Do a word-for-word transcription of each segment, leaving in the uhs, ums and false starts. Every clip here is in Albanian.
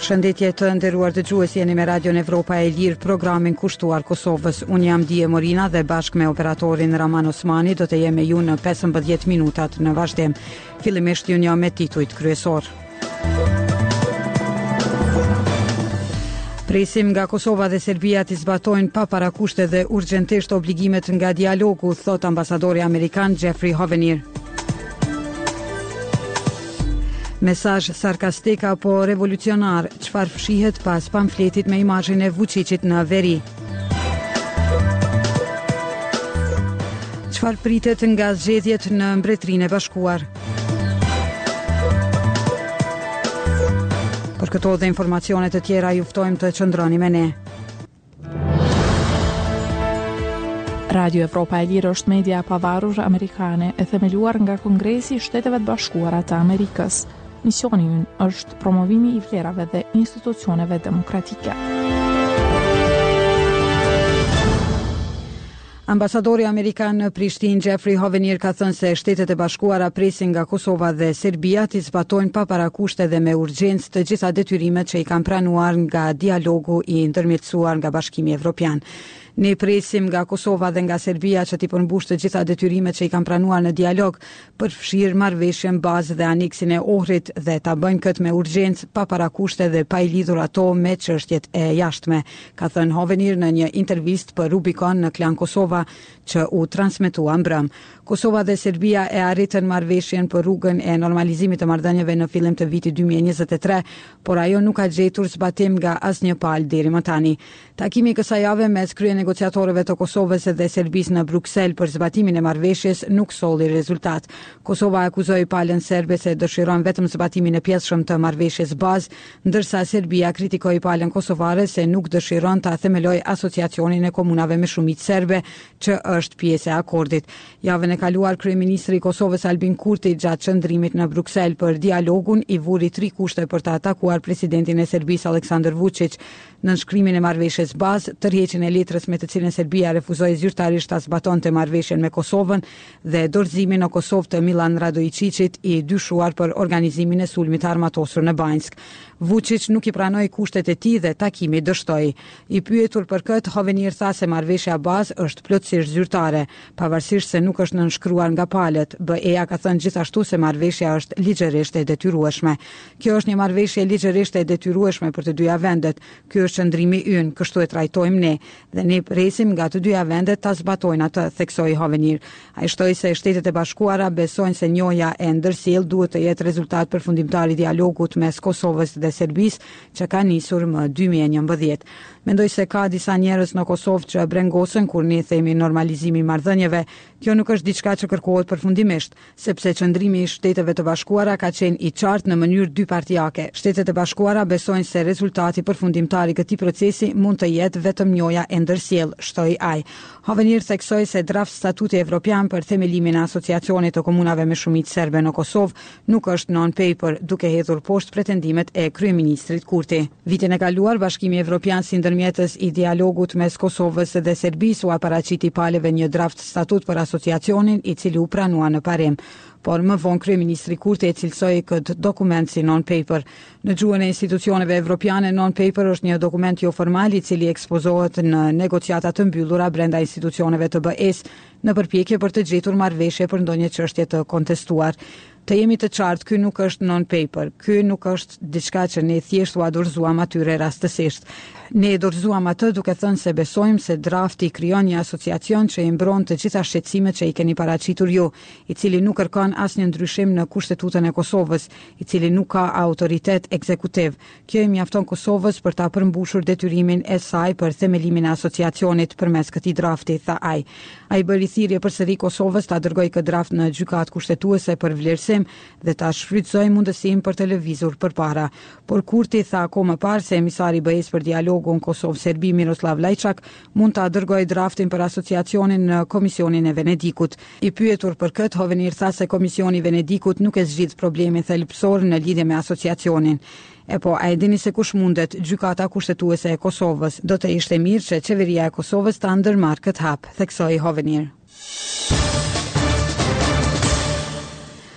Përshëndetje të nderuar dëgjues, jeni me Radion Evropa e Lirë, programin kushtuar Kosovës. Unë jam Dije Morina dhe bashkë me operatorin Raman Osmani do të jem me ju në pesëmbëdhjetë minutat në vazhdim. Fillimisht ju një me titujt kryesor. Presim nga Kosova dhe Serbia të zbatojnë pa parakushte dhe urgjentisht obligimet nga dialogu, thot ambasadori amerikan Jeffrey Hovenir. Mesazh sarkastik apo revolucionar, çfarë fshihet pas pamfletit me imazhin e Vučićit në veri? Çfarë pritet nga zgjedhjet në Mbretërinë e Bashkuar? Për këto dhe informacionet të tjera ju ftojmë të qëndroni me ne. Radio Evropa e Lirë është media e pavarur amerikane e themeluar nga Kongresi i Shteteve të Bashkuara të Amerikës. Misioni ynë është promovimi i vlerave dhe institucioneve demokratike. Ambasadori amerikan në Prishtinë Jeffrey Hovenir ka thënë se Shtetet e Bashkuara presin nga Kosova dhe Serbia të zbatojnë pa parakushte dhe me urgjencë të gjitha detyrimet që i kanë pranuar nga dialogu i ndërmjetësuar nga Bashkimi Evropian. Ne presim nga Kosova dhe nga Serbia që t'i përmbush të gjitha detyrimet që i kanë pranuar në dialog për fshirë marrëveshjen bazë dhe aneksin e Ohrit dhe ta bëjnë këtë me urgjencë pa parakushte dhe pa i lidhur ato me çështjet e jashtme, ka thënë Hovenir në një intervistë për Rubicon në Klan Kosova që u transmetua mbrëm. Kosova dhe Serbia e arritën marrëveshjen për rrugën e normalizimit të marrëdhënieve në fillim të vitit dy mijë e njëzet e tre, por ajo nuk ka gjetur zbatim nga asnjë palë deri më tani. Takimi kësaj jave mes krye negociatorëve të Kosovës dhe Serbisë në Bruksel për zbatimin e marrëveshjes nuk solli rezultat. Kosova akuzoi palën serbe se dëshiron vetëm zbatimin e pjesshëm të marrëveshjes bazë, ndërsa Serbia kritikoi palën kosovare se nuk dëshiron ta themelojë asociacionin e komunave me shumicë serbe, që është pjesë e akordit. Javën e kaluar kryeministri i Kosovës Albin Kurti gjatë qëndrimit në Bruksel për dialogun i vuri tri kushte për të atakuar presidentin e Serbisë Aleksandar Vučić: nënshkrimin e marrëveshjes bazë, tërheqjen e letrës me të cilën Serbia refuzoi zyrtarisht ta zbatonte marrëveshjen me Kosovën dhe dorëzimin në Kosovë të Milan Radojićit, i dyshuar për organizimin e sulmit armatosur në Banjsk. Vučić nuk i pranoi kushtet e tij dhe takimi dështoi. I pyetur për këtë, Hovenir tha se marrëveshja bazë është plotësisht zyrtare, pavarësisht se nuk është nënshkruar nga palët. B E-ja ka thënë gjithashtu se marrëveshja është ligjërisht e detyrueshme. Kjo është një marrëveshje ligjërisht e detyrueshme për të dyja vendet. Ky është qëndrimi ynë, kështu e trajtojmë ne, dhe ne presim nga të dyja vendet ta zbatojnë atë, theksoi Hovenir. Ai shtoi se Shtetet e Bashkuara besojnë se njoja e ndërsjellë duhet të jetë rezultat përfundimtar i dialogut mes Kosovës dhe Serbisë që ka nisur më dy mijë e njëmbëdhjetë. Mendoj se ka disa njerëz në Kosovë që brengosën kur ne themi normalizimi i marrëdhënieve. Kjo nuk është diçka që kërkohet përfundimisht, sepse qëndrimi i Shteteve të Bashkuara ka qenë i qartë në mënyrë dypartijake. Shtetet e Bashkuara besojnë se rezultati përfundimtar i këtij procesi mund të jetë vetëm njoja e ndërsjellë, shtoi ai. Hovenir theksoi se draft statuti evropian për themelimin e asociacionit të komunave me shumicë serbe në Kosovë nuk është non-paper, duke hedhur poshtë pretendimet e kryeministrit Kurti. Vitin e kaluar, Bashkimi Evropian si ndërmjetës i dialogut mes Kosovës dhe Serbisë u paraqiti palëve një draft statut për asociacionin, i cili u pranua në parim. Por më vonë kryeministri Kurti e cilësoi këtë dokument si non-paper. Në gjuhën e institucioneve evropiane, non-paper është një dokument jo formal i cili ekspozohet në negociata të mbyllura brenda institucioneve të B E-s në përpjekje për të gjetur marrëveshje për ndonjë çështje të kontestuar. Të jemi të qartë, ky nuk është non-paper, ky nuk është diçka që ne thjesht u dorëzuam atyre rastësisht. Ne e dorëzuam atë duke thënë se besojmë se drafti krijon një asociacion që i mbron të gjitha shqetësimet që i keni paraqitur ju, i cili nuk kërkon asnjë ndryshim në Kushtetutën e Kosovës, i cili nuk ka autoritet ekzekutiv. Kjo i mjafton Kosovës për ta përmbushur detyrimin e saj për themelimin e asociacionit përmes këtij drafti, tha ai. Ai bëri thirrje përsëri Kosovës ta dërgojë këtë draft në gjykatë kushtetuese për vlerësim dhe ta shfrytëzoi mundësinë për të lëvizur përpara. Por Kurti tha akoma më parë se emisari i B E-s për dialogun Kosovë-Serbi Miroslav Lajçak mund ta dërgojë draftin për asociacionin në Komisionin e Venedikut. I pyetur për këtë, Hovenir tha se Komisioni i Venedikut nuk e zgjidh problemin thelbësor në lidhje me asociacionin. E po, a e dini se kush mundet? Gjykata kushtetuese e Kosovës. Do të ishte mirë që qeveria e Kosovës ta ndërmarrë këtë hap, theksoi Hovenir.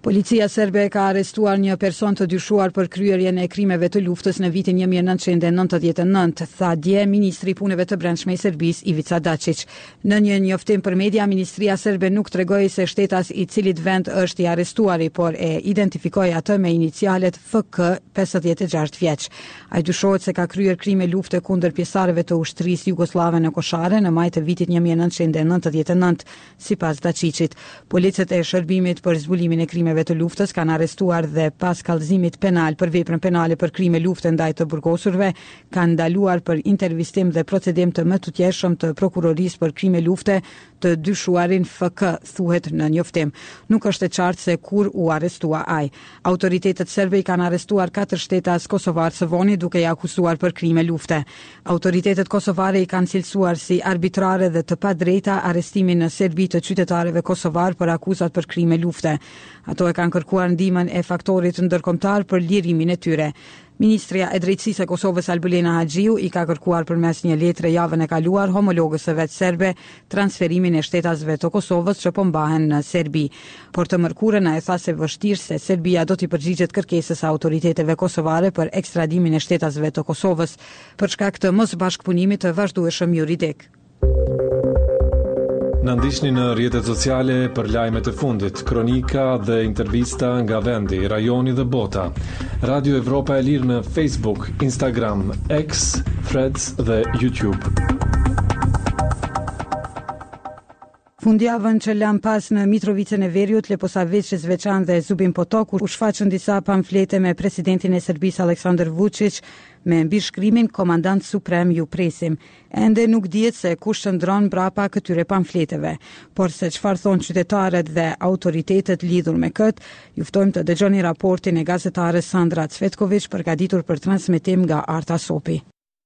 Policia serbe ka arrestuar një person të dyshuar për kryerjen e krimeve të luftës në vitin një mijë e nëntëqind e nëntëdhjetë e nëntë, tha dje Ministri i Punëve të Brendshme i Serbisë Ivica Dačić. Në një njoftim për media, Ministria serbe nuk tregoi se shtetas i cilit vend është i arrestuari, por e identifikoi atë me inicialet F K, pesëdhjetë e gjashtë vjeç. Ai dyshohet se ka kryer krime lufte kundër pjesëtarëve të ushtrisë jugoslave në Koshare në maj të vitit një mijë e nëntëqind e nëntëdhjetë e nëntë, sipas Dačićit. Policët e shërbimit për zbulimin e krimeve të luftës kanë arrestuar dhe pas kallëzimit penal për veprën penale për krime lufte ndaj të burgosurve, kanë ndaluar për intervistim dhe procedim të mëtutjeshëm të prokurorisë për krime lufte të dyshuarin F K, thuhet në njoftim. Nuk është e qartë se kur u arrestua ai. Autoritetet serbe i kanë arrestuar katër shtetas kosovar së voni duke i akuzuar për krime lufte. Autoritetet kosovare i kanë cilësuar si arbitrare dhe të padrejta arrestimin në Serbi të qytetarëve kosovar për akuzat për krime lufte. Ato e kanë kërkuar ndihmën e faktorit ndërkombëtar për lirimin e tyre. Ministria e Drejtësisë e Kosovës Albulena Haxhiu i ka kërkuar përmes një letre javën e kaluar homologës së vet serbe transferimin e shtetasve të Kosovës që po mbahen në Serbi. Por të mërkurën ai tha se vështirë se Serbia do t'i përgjigjet kërkesës së autoriteteve kosovare për ekstradimin e shtetasve të Kosovës për shkak të mosbashkëpunimit të vazhdueshëm juridik. Në ndiqni në rrjetet sociale për lajmet e fundit, kronika dhe intervista nga vendi, rajoni dhe bota. Radio Evropa e Lirë në Facebook, Instagram, X, Threads dhe YouTube. Fundjavën që lam pas në Mitrovicën e Veriut, Leposavić, Zveçan dhe Zubin Potok u shfaqën disa pamflete me presidentin e Serbisë Aleksandar Vučić me mbishkrimin Komandant Suprem ju presim. Ende nuk dihet se kush qëndron brapa këtyre pamfleteve, por se çfarë thonë qytetarët dhe autoritetet lidhur me këtë, ju ftojmë të dëgjoni raportin e gazetares Sandra Cvetković përgatitur për transmetim nga Arta Sopi.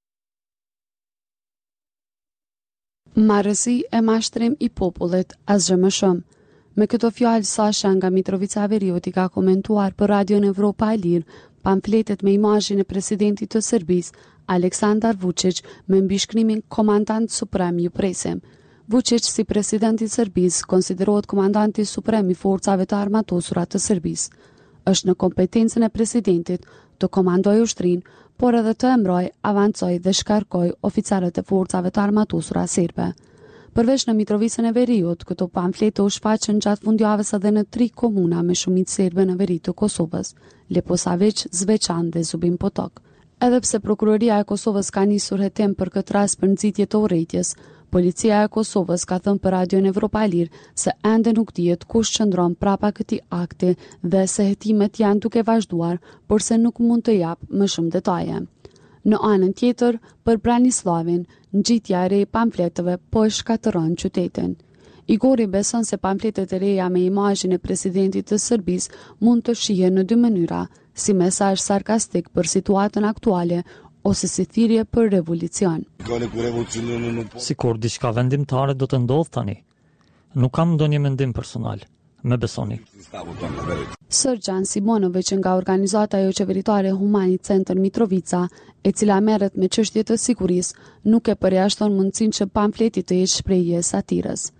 Marrësi e mashtrim i popullit asgjë më shumë. Me këto fjalë Sasha nga Mitrovica e Veriut i ka komentuar për Radion Evropa e Lirë pamfletet me imazhin e presidentit të Serbisë Aleksandar Vučić me mbishkrimin Komandant Suprem ju presim. Vučić si president i Serbisë konsiderohet komandanti suprem i forcave të armatosura të Serbisë. Është në kompetencën e presidentit të komandojë ushtrinë, por edhe të emroj, avancoj dhe shkarkoj oficerët e forcave të armatosura serbe. Përveç në Mitrovicën e Veriut, këto pamflete u shfaqën gjatë fundjavës edhe në tri komuna me shumicë serbe në veri të Kosovës, Leposavić, Zveçan dhe Zubin Potok. Edhe pse prokuroria e Kosovës ka nisur hetim për këtë rast për nxitje të urrëties, policia e Kosovës ka thënë për Radion Evropa e Lirë se ende nuk dihet kush qëndron prapa këtij akti dhe se hetimet janë duke vazhduar, por se nuk mund të jap më shumë detaje. Në anën tjetër, për Branislavin, ngjitja e re e pamfleteve po e shkatëron qytetin. Igori beson se pamfletet e reja me imazhin e presidentit të Serbisë mund të shihen në dy mënyra, si mesazh sarkastik për situatën aktuale ose si thirrje për revolucion. Sikur diçka vendimtare do të ndodh tani. Nuk kam ndonjë mendim personal. Me besoni. Sërgjan Simonović nga organizata jo qeveritare Humani Center Mitrovica, e cila merret me çështje të sigurisë, nuk e përjashton mundësinë që pamfleti të jetë shprehje satirës.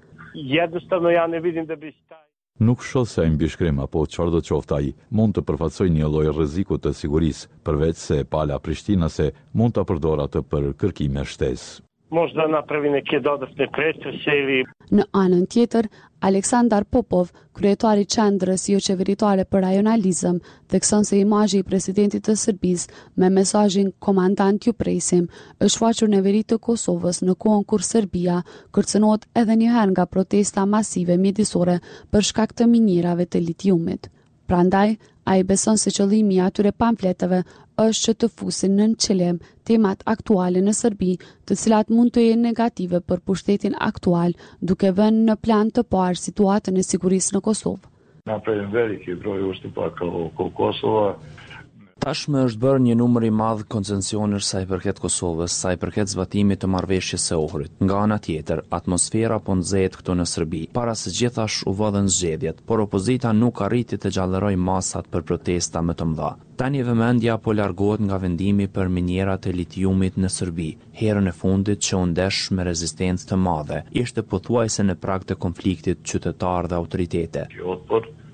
Nuk shoh se ai mbishkrim apo çfarë do të qoftë ai mund të përfaqësojë një lloj rreziku të sigurisë, përveç se pala Prishtina se mund ta përdor atë për kërkime shtesë. Možda napravi neke dodatne pretuse ili... Në anën tjetër, Aleksandar Popov, kryetari i qendrës jo qeveritare për rajonalizëm, thekson se imazhi i presidentit të Serbisë me mesazhin Komandant ju presim është shfaqur në veri të Kosovës në kohën kur Serbia kërcënohet edhe një herë nga protesta masive mjedisore për shkak të minjerave të litiumit. Prandaj, ai beson se qëllimi i atyre pamfleteve është që të fusin në qëllim temat aktuale në Serbi, të cilat mund të jenë negative për pushtetin aktual, duke vënë në plan të parë situatën e sigurisë në Kosovë. Napravljen veliki broj ustupaka oko Kosova. Tashmë është bërë një numër i madh koncesionësh sa i përket Kosovës, sa i përket zbatimit të marrëveshjes së Ohrit. Nga ana tjetër, atmosfera po nxehet këtu në Serbi. Para së gjithash u vëdhen zgjedhjet, por opozita nuk arriti të gjallërojë masat për protesta më të mëdha. Tani vëmendja po largohet nga vendimi për minierat e litiumit në Serbi. Herën e fundit që u ndesh me rezistencë të madhe, ishte pothuajse në prag të konfliktit qytetar dhe autoritete.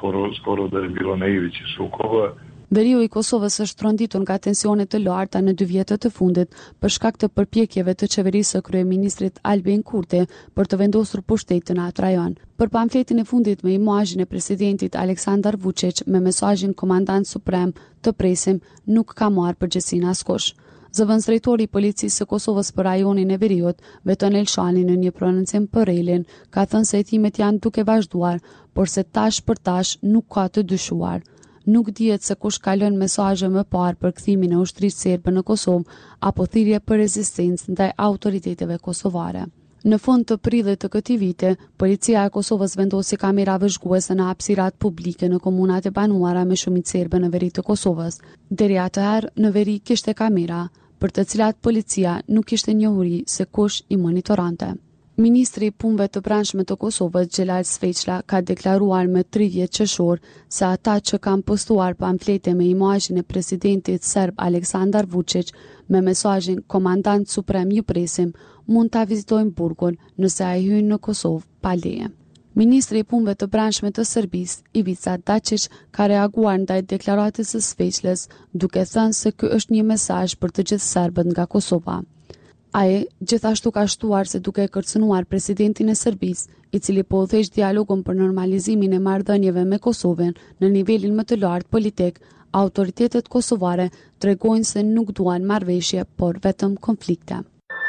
skoro, skoro dhe bilo na ivici sukoba. Veriu i Kosovës është tronditur nga tensionet të larta në dy vjetët të fundit për shkak të përpjekjeve të qeverisë së kryeministrit Albin Kurti për të vendosur pushtetin në atë rajon. Për pamfletin e fundit me imazhin e presidentit Aleksandar Vučić me mesazhin komandant suprem të presim nuk ka marrë përgjegjësinë askush. Zëvendës drejtori i policisë së Kosovës për rajonin e Veriut, Beton Elshani, në një prononcim për Relin, ka thënë se hetimet janë duke vazhduar, por se tash për tash nuk ka të dyshuar. Nuk dihet se kush ka lënë mesazhe më parë për kthimin e ushtrisë serbe në Kosovë apo thirrje për rezistencë ndaj autoriteteve kosovare. Në fund të prillit të këtij viti, policia e Kosovës vendosi kamera vëzhguese në hapësirat publike në komunat e banuara me shumicë serbe në veri të Kosovës. Deri atëherë në veri kishte kamera, për të cilat policia nuk kishte njohuri se kush i monitorante. Ministri i Punëve të Brendshme të Kosovës, Xhelal Sveçla, ka deklaruar më tridhjetë qershor se ata që kanë postuar pamflete me imazhin e presidentit serb Aleksandar Vučić me mesazhin komandant suprem ju presim, mund ta vizitojnë burgun nëse ai hyn në Kosovë pa leje. Ministri i Punëve të Brendshme të Serbisë, Ivica Dačić, ka reaguar ndaj deklaratës së Sveçlës, duke thënë se ky është një mesazh për të gjithë serbët nga Kosova. Ai gjithashtu ka shtuar se duke kërcënuar presidentin e Serbisë, i cili po udhëheq dialogun për normalizimin e marrëdhënieve me Kosovën në nivelin më të lartë politik, autoritetet kosovare tregojnë se nuk duan marrëveshje, por vetëm konflikte.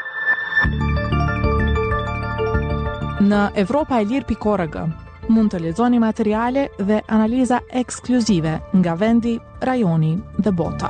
Në Evropa e Lirë pikë org mund të lexoni materiale dhe analiza ekskluzive nga vendi, rajoni dhe bota.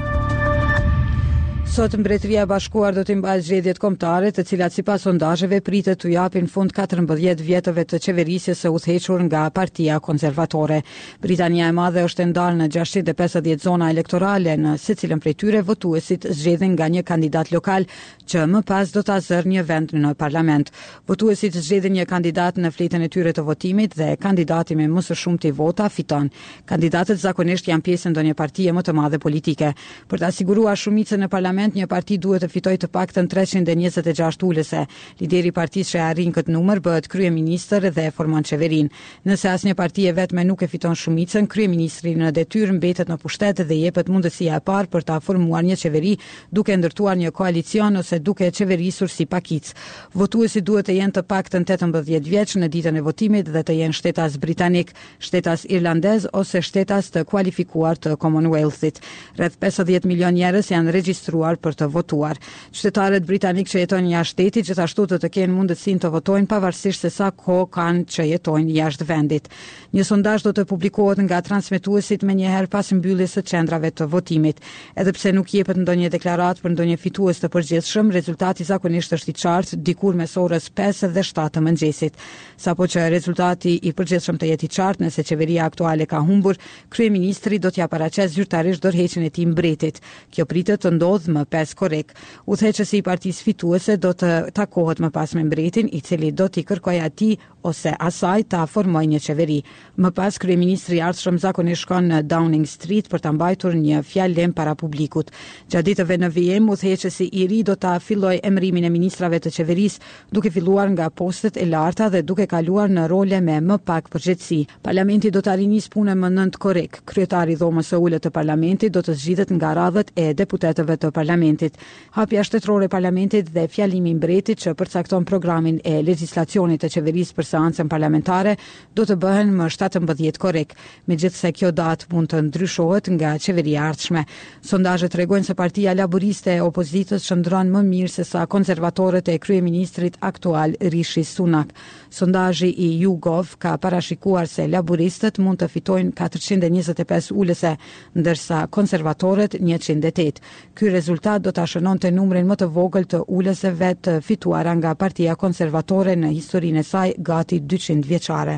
Sot Mbretëria e Bashkuar do të mbajë zgjedhjet kombëtare, të cilat sipas sondazheve pritet të japin fund katërmbëdhjetë vjetëve të qeverisjes së udhëhequr nga Partia Konservatore. Britania e Madhe është ndarë në gjashtëqind e pesëdhjetë zona elektorale, në secilën prej tyre votuesit zgjedhin nga një kandidat lokal që më pas do ta zërë një vend në parlament. Votuesit zgjedhin një kandidat në fletën e tyre të votimit dhe kandidati me më së shumti vota fiton. Kandidatët zakonisht janë pjesë e ndonjë partie më të madhe politike. Për të siguruar shumicën në parlament, një parti duhet të fitojë të paktën treqind e njëzet e gjashtë ulëse. Lideri i partisë që arrin këtë numër bëhet kryeministër dhe formon qeverinë. Nëse asnjë parti e vetme nuk e fiton shumicën, kryeministri në detyrë mbetet në pushtet dhe jepet mundësia e parë për ta formuar një qeveri duke ndërtuar një koalicion ose duke qeverisur si pakic. Votuesit duhet të jenë të paktën tetëmbëdhjetë vjeç në ditën e votimit dhe të jenë shtetas britanik, shtetas irlandez ose shtetas të kualifikuar të Commonwealthit. Rreth pesëdhjetë milion njerëz janë regjistruar për të votuar. Qytetarët britanik që jetojnë jashtë shtetit gjithashtu të të kenë mundësinë të votojnë pavarësisht se sa kohë kanë që jetojnë jashtë vendit. Një sondazh do të publikohet nga transmetuesit më njëherë pas mbylljes së qendrave të votimit. Edhe pse nuk jepet ndonjë deklaratë për ndonjë fitues të përgjithshëm, rezultati zakonisht është i qartë dikur mes orës pesë dhe shtatë të mëngjesit. Sapo që rezultati i përgjithshëm të jetë i qartë, nëse qeveria aktuale ka humbur, kryeministri do t'ia paraqesë zyrtarisht dorëheqjen e tij mbretit. Kjo pritet të ndodhë më pesë korrik. Udhëheqësi i partisë fituese do të takohet më pas me mbretin, i cili do t'i kërkojë atij ose asaj ta formojë një qeveri. Më pas kryeministri i ardhshëm zakonisht shkon në Downing Street për ta mbajtur një fjalë para publikut. Gjatë ditëve në vijim, udhëheqësi i ri do ta fillojë emërimin e ministrave të qeverisë, duke filluar nga postet e larta dhe duke kaluar në role me më pak përgjegjësi. Parlamenti do ta rinisë punën më nënt korrik. Kryetari i dhomës së ulët të parlamentit do të zgjidhet nga radhët e deputetëve të parlamentit. Hapja shtetërore e parlamentit dhe fjalimi i mbretit që përcakton programin e legjislacionit të qeverisë për seancën parlamentare do të bëhen më shtatëmbëdhjetë korrik. Megjithse kjo datë mund të ndryshohet nga qeveria e ardhshme. Sondazhet tregojnë se Partia Laboriste e opozitës shndron më mirë se sa konservatorët e kryeministrit aktual Rishi Sunak. Sondazhi i YouGov ka parashikuar se laboristët mund të fitojnë katërqind e njëzet e pesë ulëse, ndërsa konservatorët njëqind e tetë. Ky rezultat do ta shënonte numrin më të vogël të ulëseve të fituara nga Partia Konservatore në historinë e saj gati dyqind vjeçare.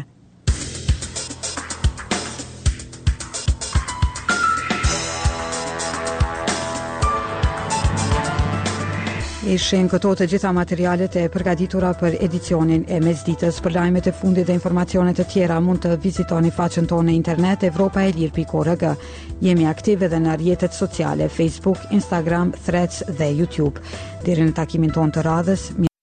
Ishin këto të gjitha materialet e përgatitura për edicionin e mesditës. Për lajmet e fundit dhe informacionet të tjera mund të vizitoni faqen tonë në internet evropa e lirë pikë org. Jemi aktive dhe në rrjetet sociale Facebook, Instagram, Threads dhe YouTube. Deri në takimin tonë të radhës,